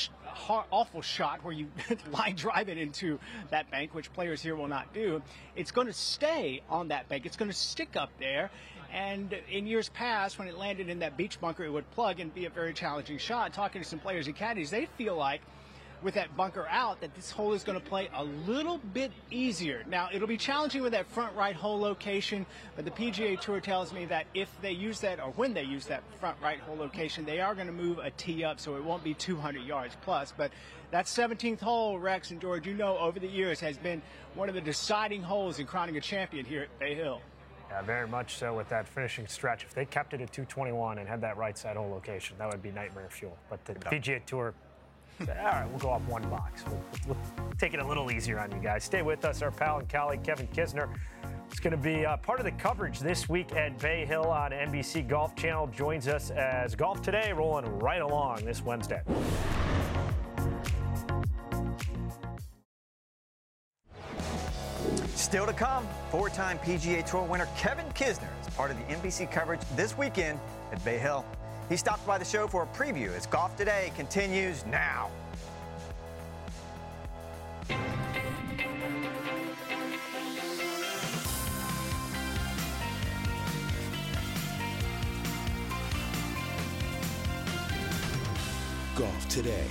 awful shot where you line drive it into that bank, which players here will not do, it's going to stay on that bank. It's going to stick up there. And in years past, when it landed in that beach bunker, it would plug and be a very challenging shot. Talking to some players and caddies, they feel like with that bunker out that this hole is going to play a little bit easier. Now, it'll be challenging with that front right hole location, but the PGA Tour tells me that if they use that, or when they use that front right hole location, they are going to move a tee up, so it won't be 200 yards plus. But that 17th hole, Rex and George, you know, over the years has been one of the deciding holes in crowning a champion here at Bay Hill. Yeah, very much so with that finishing stretch. If they kept it at 221 and had that right side hole location, that would be nightmare fuel. But the PGA Tour said, all right, we'll go up one box. We'll take it a little easier on you guys. Stay with us. Our pal and colleague Kevin Kisner is going to be part of the coverage this week at Bay Hill on NBC Golf Channel. Joins us as Golf Today rolling right along this Wednesday. Still to come, four-time PGA Tour winner Kevin Kisner is part of the NBC coverage this weekend at Bay Hill. He stopped by the show for a preview as Golf Today continues now. Golf Today.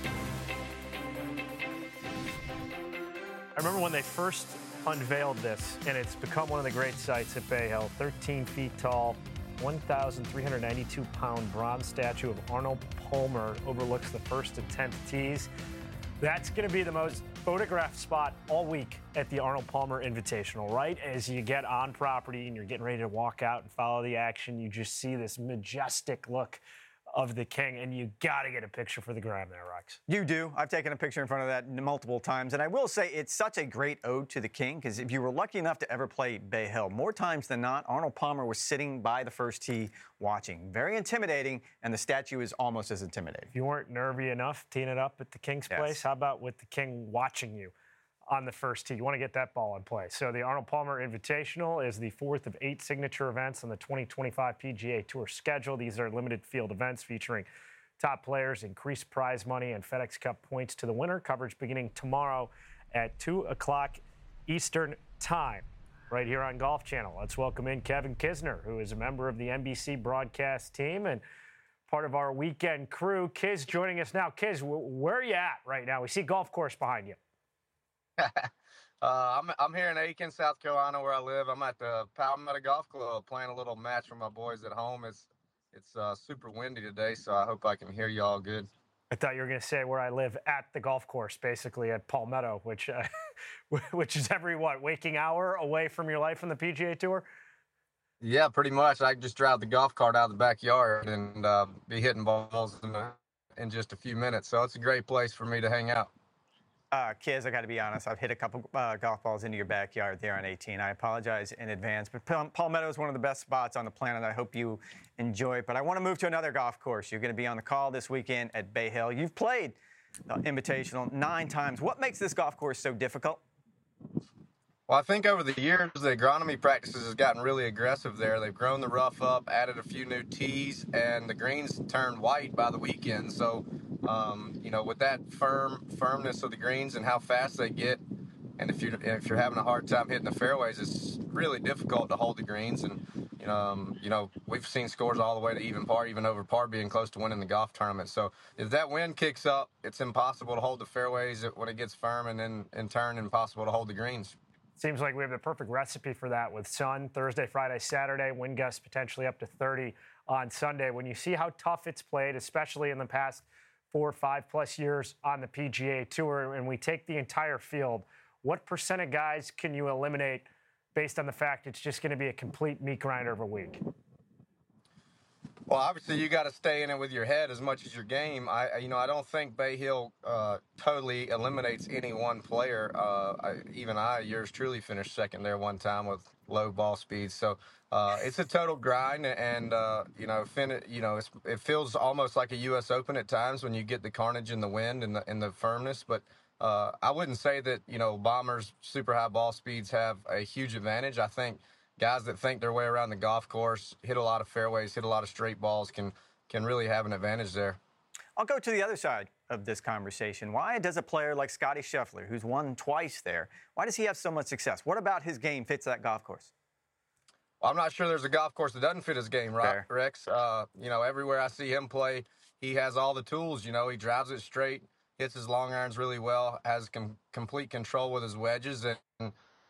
I remember when they first unveiled this, and it's become one of the great sights at Bay Hill. 13 feet tall, 1,392-pound bronze statue of Arnold Palmer overlooks the first and 10th tees. That's going to be the most photographed spot all week at the Arnold Palmer Invitational, right? As you get on property and you're getting ready to walk out and follow the action, you just see this majestic look of the king, and you got to get a picture for the gram there, Rex. You do. I've taken a picture in front of that multiple times, and I will say it's such a great ode to the king, because if you were lucky enough to ever play Bay Hill, more times than not, Arnold Palmer was sitting by the first tee watching. Very intimidating, and the statue is almost as intimidating. If you weren't nervy enough teeing it up at the king's place, how about with the king watching you on the first tee? You want to get that ball in play. So the Arnold Palmer Invitational is the fourth of 8 signature events on the 2025 PGA Tour schedule. These are limited field events featuring top players, increased prize money, and FedEx Cup points to the winner. Coverage beginning tomorrow at 2 o'clock Eastern Time, right here on Golf Channel. Let's welcome in Kevin Kisner, who is a member of the NBC broadcast team and part of our weekend crew. Kiz joining us now. Kiz, where are you at right now? We see golf course behind you. I'm here in Aiken, South Carolina, where I live. I'm at the Palmetto Golf Club playing a little match for my boys at home. It's super windy today, so I hope I can hear y'all good. I thought you were going to say where I live at the golf course, basically at Palmetto, which is every, waking hour away from your life on the PGA Tour? Yeah, pretty much. I can just drive the golf cart out of the backyard and be hitting balls in just a few minutes. So it's a great place for me to hang out. Kiz, I got to be honest. I've hit a couple golf balls into your backyard there on 18. I apologize in advance, but Palmetto is one of the best spots on the planet. I hope you enjoy it. But I want to move to another golf course. You're going to be on the call this weekend at Bay Hill. You've played the Invitational 9 times. What makes this golf course so difficult? Well, I think over the years, the agronomy practices has gotten really aggressive there. They've grown the rough up, added a few new tees, and the greens turned white by the weekend. So, with that firmness of the greens and how fast they get, and if you're having a hard time hitting the fairways, it's really difficult to hold the greens. And we've seen scores all the way to even par, even over par, being close to winning the golf tournament. So if that wind kicks up, it's impossible to hold the fairways when it gets firm, and then in turn, impossible to hold the greens. Seems like we have the perfect recipe for that with sun Thursday, Friday, Saturday, wind gusts potentially up to 30 on Sunday. When you see how tough it's played, especially in the past 4 or 5+ years on the PGA Tour, and we take the entire field, what percent of guys can you eliminate based on the fact it's just going to be a complete meat grinder of a week? Well, obviously, you got to stay in it with your head as much as your game. I don't think Bay Hill totally eliminates any one player. Yours truly finished second there one time with low ball speed. So it's a total grind, and it feels almost like a U.S. Open at times when you get the carnage and the wind and the firmness. But I wouldn't say that Bombers' super high ball speeds have a huge advantage. I think guys that think their way around the golf course, hit a lot of fairways, hit a lot of straight balls, can really have an advantage there. I'll go to the other side of this conversation. Why does a player like Scotty Scheffler, who's won twice there, why does he have so much success? What about his game fits that golf course? Well, I'm not sure there's a golf course that doesn't fit his game, right, Rex? Everywhere I see him play, he has all the tools. He drives it straight, hits his long irons really well, has complete control with his wedges, and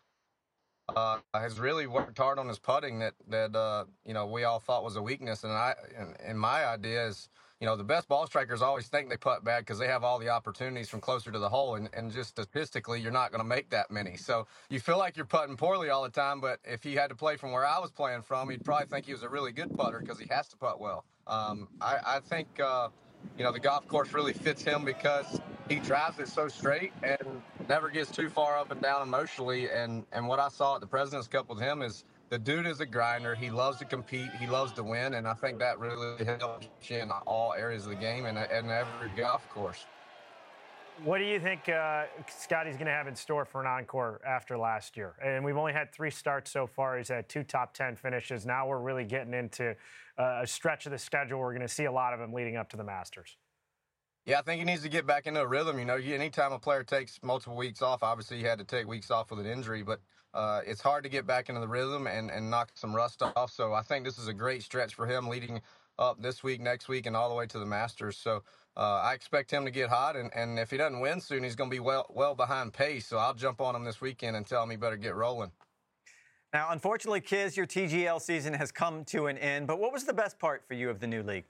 has really worked hard on his putting that we all thought was a weakness. And my idea is, the best ball strikers always think they putt bad because they have all the opportunities from closer to the hole, and just statistically, you're not going to make that many. So you feel like you're putting poorly all the time, but if he had to play from where I was playing from, he'd probably think he was a really good putter because he has to putt well. I think the golf course really fits him because he drives it so straight and never gets too far up and down emotionally. And what I saw at the President's Cup with him is the dude is a grinder. He loves to compete. He loves to win. And I think that really helps you in all areas of the game and every golf course. What do you think Scotty's going to have in store for an encore after last year? And we've only had 3 starts so far. He's had 2 top 10 finishes. Now we're really getting into a stretch of the schedule. We're going to see a lot of him leading up to the Masters. Yeah, I think he needs to get back into a rhythm. Anytime a player takes multiple weeks off, obviously he had to take weeks off with an injury, but it's hard to get back into the rhythm and knock some rust off. So I think this is a great stretch for him leading up this week, next week, and all the way to the Masters. So I expect him to get hot, and if he doesn't win soon, he's going to be well behind pace. So I'll jump on him this weekend and tell him he better get rolling. Now, unfortunately, Kiz, your TGL season has come to an end, but what was the best part for you of the new league?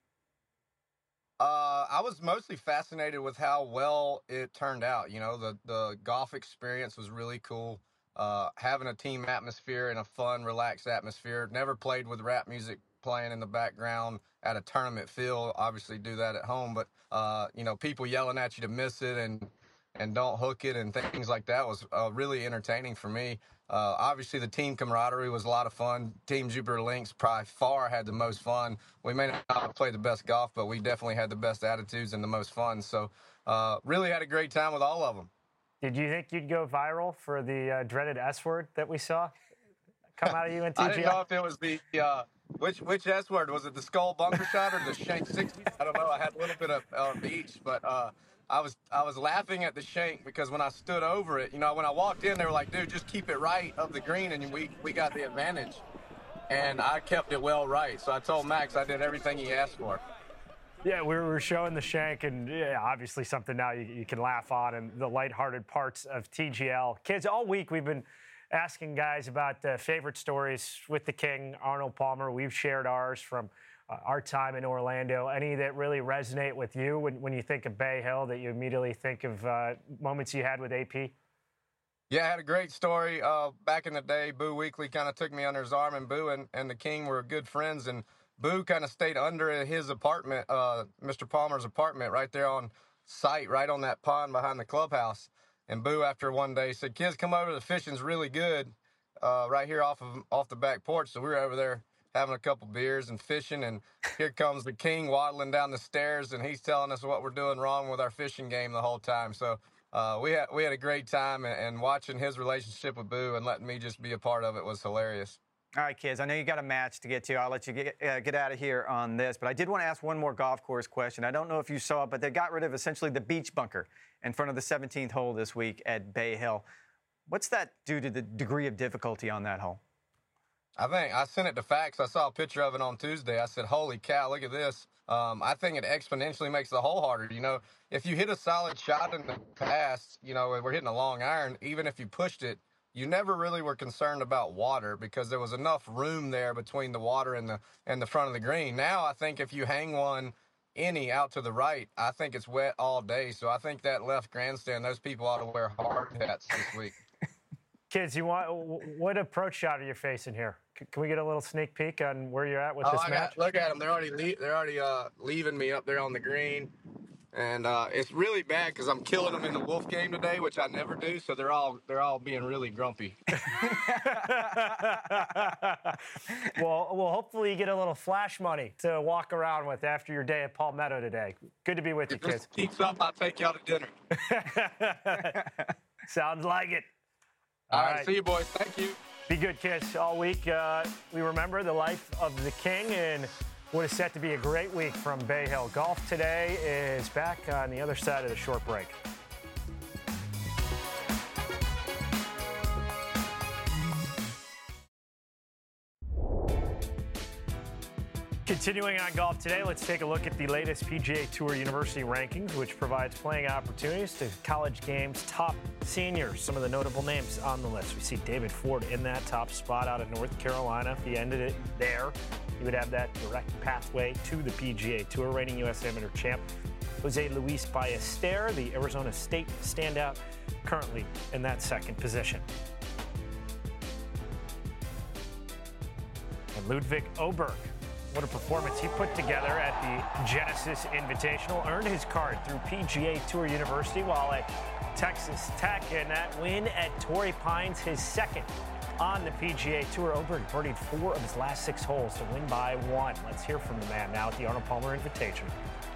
I was mostly fascinated with how well it turned out. The golf experience was really cool. Having a team atmosphere and a fun, relaxed atmosphere. Never played with rap music playing in the background at a tournament feel. Obviously do that at home, but people yelling at you to miss it and don't hook it and things like that was really entertaining for me. Obviously, the team camaraderie was a lot of fun. Team Jupiter Links by far had the most fun. We may not have played the best golf, but we definitely had the best attitudes and the most fun. So really had a great time with all of them. Did you think you'd go viral for the dreaded S word that we saw come out of you in TGL? I didn't know if it was the which S word. Was it the skull bunker shot or the shank 60? I don't know. I had a little bit of each, but I was laughing at the shank because when I stood over it, when I walked in, they were like, dude, just keep it right of the green, and we got the advantage. And I kept it well right. So I told Max I did everything he asked for. Yeah, we were showing the shank, and obviously something now you can laugh on, and the lighthearted parts of TGL. Kids, all week we've been asking guys about favorite stories with the King, Arnold Palmer. We've shared ours from our time in Orlando. Any that really resonate with you when you think of Bay Hill, that you immediately think of moments you had with AP? Yeah, I had a great story. Back in the day, Boo Weekley kind of took me under his arm, and Boo and the King were good friends. And Boo kind of stayed under his apartment, Mr. Palmer's apartment, right there on site, right on that pond behind the clubhouse. And Boo, after one day, said, "Kids, come over. The fishing's really good right here off the back porch." So we were over there having a couple beers and fishing, and here comes the King waddling down the stairs, and he's telling us what we're doing wrong with our fishing game the whole time. So we had a great time, and watching his relationship with Boo and letting me just be a part of it was hilarious. All right, kids, I know you got a match to get to. I'll let you get out of here on this, but I did want to ask one more golf course question. I don't know if you saw it, but they got rid of essentially the beach bunker in front of the 17th hole this week at Bay Hill. What's that due to the degree of difficulty on that hole? I think I sent it to Fax. I saw a picture of it on Tuesday. I said, "Holy cow, look at this." I think it exponentially makes the hole harder. You know, if you hit a solid shot in the past, you know, we're hitting a long iron, even if you pushed it, you never really were concerned about water because there was enough room there between the water and the front of the green. Now I think if you hang one out to the right, I think it's wet all day. So I think that left grandstand, those people ought to wear hard hats this week. Kids, what approach shot are you facing here? Can we get a little sneak peek on where you're at with this match? Look at them. They're already leaving me up there on the green. And it's really bad because I'm killing them in the Wolf game today, which I never do. So they're all being really grumpy. Well, hopefully you get a little flash money to walk around with after your day at Palmetto today. Good to be with you, kids. If this keeps up, I'll take y'all to dinner. Sounds like it. All right, see you, boys. Thank you. Be good, kids. All week, we remember the life of the King, and what is set to be a great week from Bay Hill. Golf today is back on the other side of the short break. Continuing on golf today, let's take a look at the latest PGA Tour University rankings, which provides playing opportunities to College Games top seniors. Some of the notable names on the list. We see David Ford in that top spot out of North Carolina. If he ended it there, he would have that direct pathway to the PGA Tour. Reigning U.S. Amateur champ Jose Luis Ballester, the Arizona State standout, currently in that second position. And Ludwig Oberg, what a performance he put together at the Genesis Invitational. Earned his card through PGA Tour University while at Texas Tech. And that win at Torrey Pines, his second on the PGA Tour. Oberg birdied 4 of his last 6 holes to win by 1. Let's hear from the man now at the Arnold Palmer Invitational.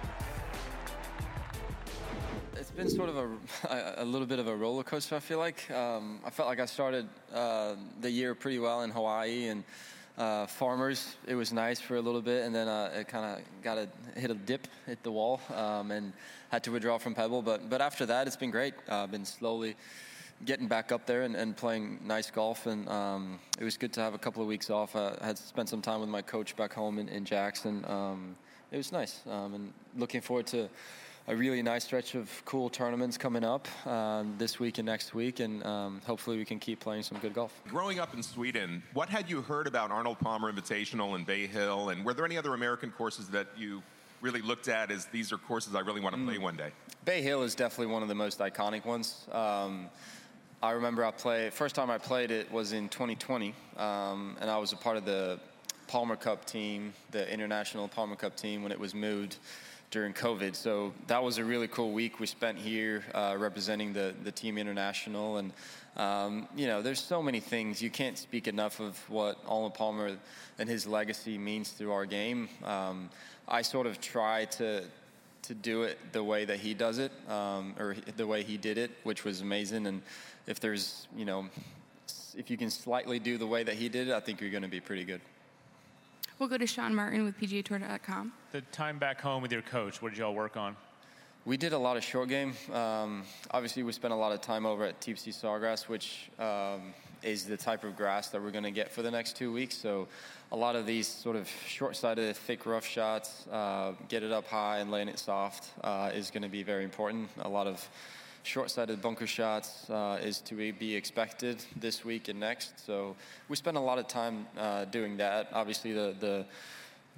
It's been sort of a little bit of a roller coaster, I feel like. I felt like I started the year pretty well in Hawaii, and Farmers, it was nice for a little bit, and then it kind of hit the wall, and had to withdraw from Pebble. But after that, it's been great. I've been slowly getting back up there and playing nice golf, and it was good to have a couple of weeks off. I had spent some time with my coach back home in Jackson. It was nice, and looking forward to a really nice stretch of cool tournaments coming up this week and next week, and hopefully we can keep playing some good golf. Growing up in Sweden, what had you heard about Arnold Palmer Invitational and Bay Hill, and were there any other American courses that you really looked at as these are courses I really want to play one day? Bay Hill is definitely one of the most iconic ones. I remember first time I played it was in 2020, and I was a part of the Palmer Cup team, the International Palmer Cup team, when it was moved during COVID. So that was a really cool week we spent here representing the Team International. And, there's so many things. You can't speak enough of what Arnold Palmer and his legacy means through our game. I sort of try to do it the way that he does it, or the way he did it, which was amazing. And if there's, if you can slightly do the way that he did it, I think you're going to be pretty good. We'll go to Sean Martin with PGAtour.com. The time back home with your coach, what did y'all work on? We did a lot of short game. Obviously, we spent a lot of time over at TPC Sawgrass, which is the type of grass that we're going to get for the next 2 weeks. So a lot of these sort of short-sided, thick, rough shots, get it up high and laying it soft is going to be very important. A lot of short-sided bunker shots is to be expected this week and next. So we spent a lot of time doing that. Obviously, the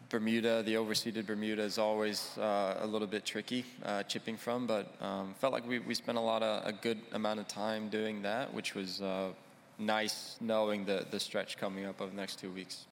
Bermuda, the overseeded Bermuda, is always a little bit tricky chipping from, but felt like we spent a good amount of time doing that, which was nice knowing the stretch coming up over the next 2 weeks.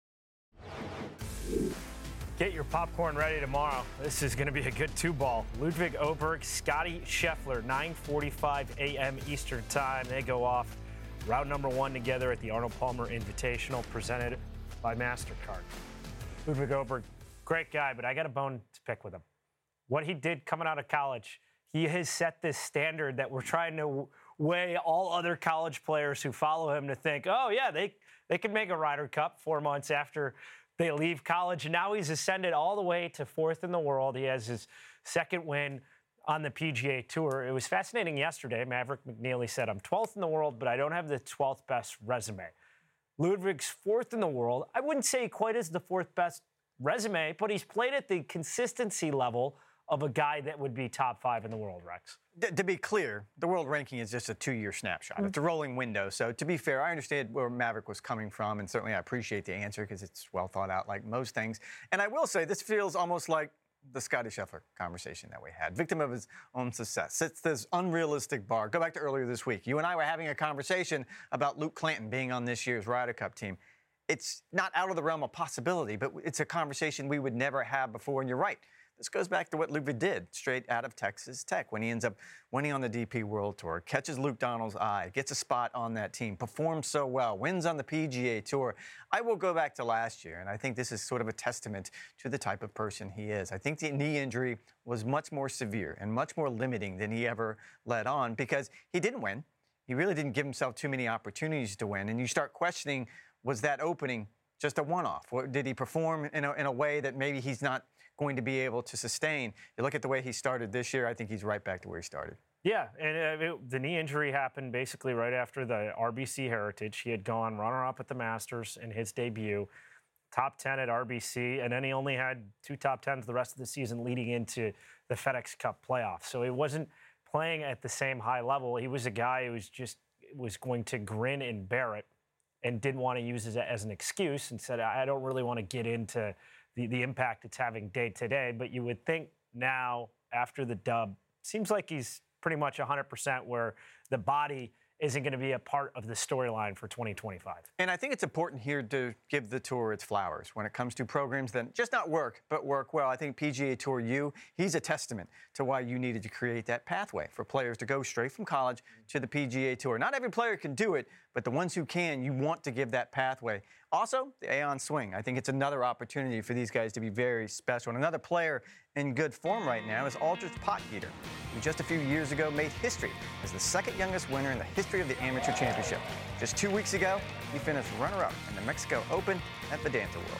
Get your popcorn ready tomorrow. This is going to be a good 2-ball. Ludwig Oberg, Scotty Scheffler, 9:45 a.m. Eastern Time. They go off round number 1 together at the Arnold Palmer Invitational presented by MasterCard. Ludwig Oberg, great guy, but I got a bone to pick with him. What he did coming out of college, he has set this standard that we're trying to weigh all other college players who follow him to think, oh, yeah, they can make a Ryder Cup 4 months after they leave college. And now he's ascended all the way to 4th in the world. He has his 2nd win on the PGA Tour. It was fascinating yesterday. Maverick McNeely said, I'm 12th in the world, but I don't have the 12th best resume. Ludwig's 4th in the world. I wouldn't say quite as the 4th best resume, but he's played at the consistency level of a guy that would be top 5 in the world, Rex. To be clear, the world ranking is just a 2-year snapshot. It's a rolling window. So to be fair, I understand where Maverick was coming from, and certainly I appreciate the answer because it's well thought out like most things. And I will say this feels almost like the Scotty Scheffler conversation that we had. Victim of his own success. It's this unrealistic bar. Go back to earlier this week. You and I were having a conversation about Luke Clanton being on this year's Ryder Cup team. It's not out of the realm of possibility, but it's a conversation we would never have before. And you're right. This goes back to what Ludwig did straight out of Texas Tech when he ends up winning on the DP World Tour, catches Luke Donald's eye, gets a spot on that team, performs so well, wins on the PGA Tour. I will go back to last year, and I think this is sort of a testament to the type of person he is. I think the knee injury was much more severe and much more limiting than he ever let on because he didn't win. He really didn't give himself too many opportunities to win, and you start questioning, was that opening just a one-off? Or did he perform in a way that maybe he's not going to be able to sustain? You look at the way he started this year, I think he's right back to where he started. Yeah, and the knee injury happened basically right after the RBC Heritage. He had gone runner-up at the Masters in his debut, top 10 at RBC, and then he only had 2 top 10s the rest of the season leading into the FedEx Cup playoffs. So he wasn't playing at the same high level. He was a guy who was going to grin and bear it and didn't want to use it as an excuse and said, I don't really want to get into the impact it's having day to day. But you would think now, after the dub, seems like he's pretty much 100% where the body isn't going to be a part of the storyline for 2025. And I think it's important here to give the Tour its flowers when it comes to programs that just not work, but work well. I think PGA Tour he's a testament to why you needed to create that pathway for players to go straight from college to the PGA Tour. Not every player can do it, but the ones who can, you want to give that pathway. Also, the Aon Swing. I think it's another opportunity for these guys to be very special. And another player in good form right now is Aldrich Potgieter, who just a few years ago made history as the 2nd youngest winner in the history of the Amateur Championship. Just 2 weeks ago, he finished runner-up in the Mexico Open at the Dancer World.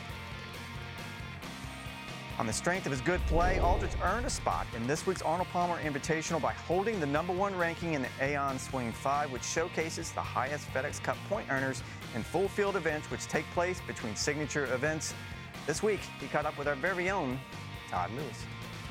On the strength of his good play, Aldrich earned a spot in this week's Arnold Palmer Invitational by holding the #1 ranking in the Aon Swing 5, which showcases the highest FedEx Cup point earners in full field events, which take place between signature events. This week, he caught up with our very own Todd Lewis.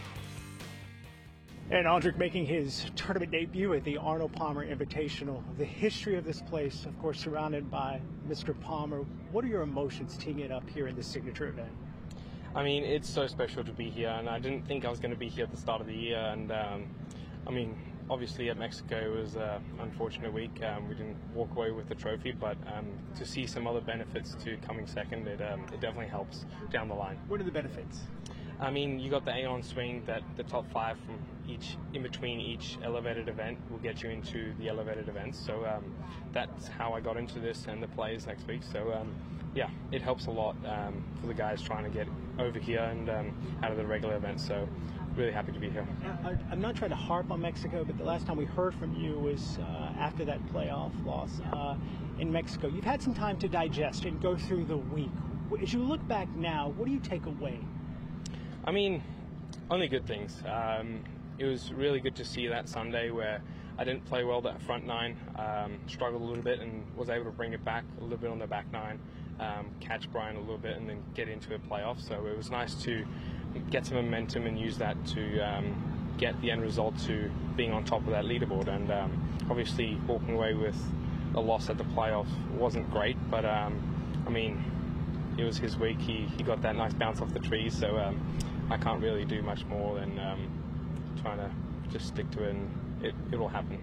And Aldrich making his tournament debut at the Arnold Palmer Invitational. The history of this place, of course, surrounded by Mr. Palmer. What are your emotions teeing it up here in this signature event? I mean, it's so special to be here, and I didn't think I was going to be here at the start of the year. And I mean, obviously at Mexico it was an unfortunate week. We didn't walk away with the trophy, but to see some other benefits to coming second, it definitely helps down the line. What are the benefits? I mean, you got the Aon Swing that the top 5 from in between each elevated event will get you into the elevated events. So that's how I got into this and the plays next week. So yeah, it helps a lot for the guys trying to get over here and out of the regular events. So really happy to be here. I'm not trying to harp on Mexico, but the last time we heard from you was after that playoff loss in Mexico. You've had some time to digest and go through the week. As you look back now, what do you take away? I mean, only good things. It was really good to see that Sunday where I didn't play well that front 9, struggled a little bit and was able to bring it back a little bit on the back 9, catch Brian a little bit and then get into a playoff. So it was nice to get some momentum and use that to get the end result to being on top of that leaderboard. And obviously walking away with a loss at the playoff wasn't great, but I mean, it was his week. He got that nice bounce off the trees, so I can't really do much more than trying to just stick to it, and it will happen.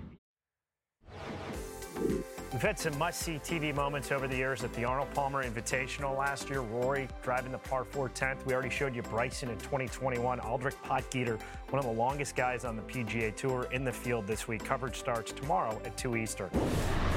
We've had some must-see TV moments over the years at the Arnold Palmer Invitational last year. Rory driving the par 4 10th. We already showed you Bryson in 2021. Aldrich Potgieter, one of the longest guys on the PGA Tour, in the field this week. Coverage starts tomorrow at 2 Eastern.